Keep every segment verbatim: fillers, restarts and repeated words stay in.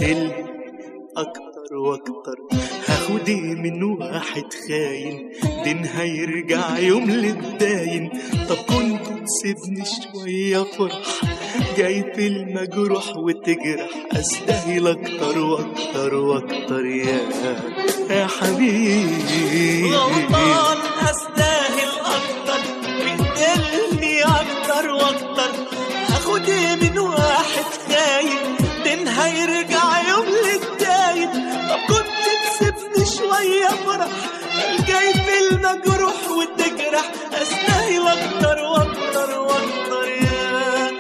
تستاهل اكتر واكتر. هاخد ايه من واحد خاين؟ دين هيرجع يوم للداين. طب كنت تسيبني شوية فرح، جاي في المجروح وتجرح. استاهل اكتر واكتر واكتر يا يا حبيبي. غلطان استاهل اكتر، بتقلني اكتر واكتر. هاخد ايه من واحد خاين؟ دين هيرجع يوم للداين. طب كنت تسيبني شوية فرح، جاي في المجروح وتجرح. استاهل اكتر واكتر واكتر يا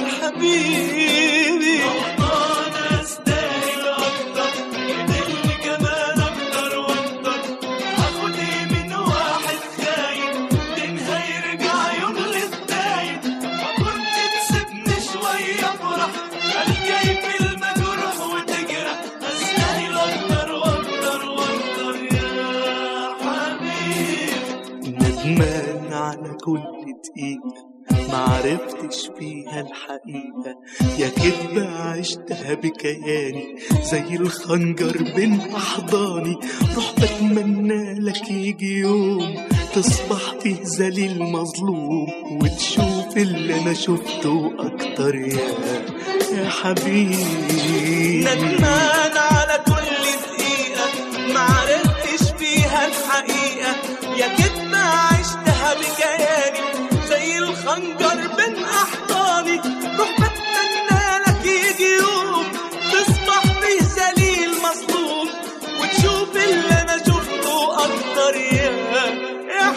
حبيبي. غلطان استاهل اكتر، بتقلني كمان اكتر واكتر. هاخد ايه من واحد خاين؟ دين هيرجع يوم للداين. طب كنت تسيبني شوية فرح، جاي في المجروح وتجرح. استاهل اكتر واكتر واكتر يا حبيبي. ندمان على كل دقيقة معرفتش فيها الحقيقة، يا كدبة عشتها بكياني زي الخنجر بين أحضاني. روح بتمنى لك يجي يوم تصبح فيه ذليل مظلوم، وتشوف اللي أنا شفته أكتر يا يا حبيبي. ندمان على كل دقيقة معرفتش فيها الحقيقة، يا كدبة عشتها بكياني زي الخنجر بين أحضاني. روح بتمنى لك يجي يوم تصبح فيه ذليل مظلوم، وتشوف اللي أنا شفته أكتر يا يا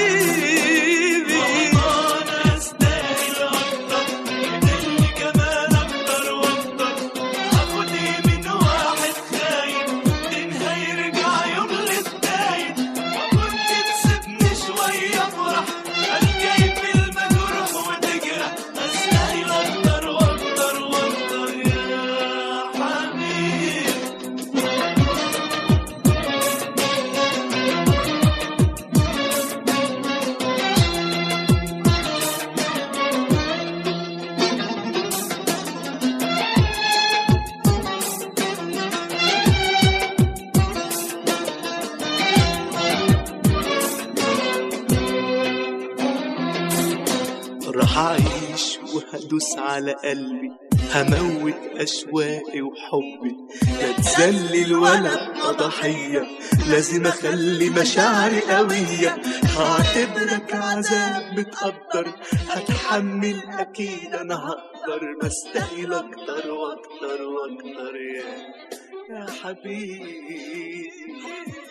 حبيبي. أنا أستاهل أكتر، بتقلني كمان أكتر وأكتر. هاخد إيه من واحد خاين؟ دين هيرجع يوم للداين. وكنت تسيبني شوية فرح، جاي في المجروح وتجرح. استاهل اكتر واكتر واكتر يا حبيبي. راح أعيش وهدوس على قلبي، هموت أشواقي وحبي. لا تذلل ولا ضحية، لازم أخلي مشاعري قوية. هعتبرك عذاب بتقدر، هتحمل أكيد أنا هقدر. بستاهل أكتر وأكتر وأكتر يا يا حبيبي.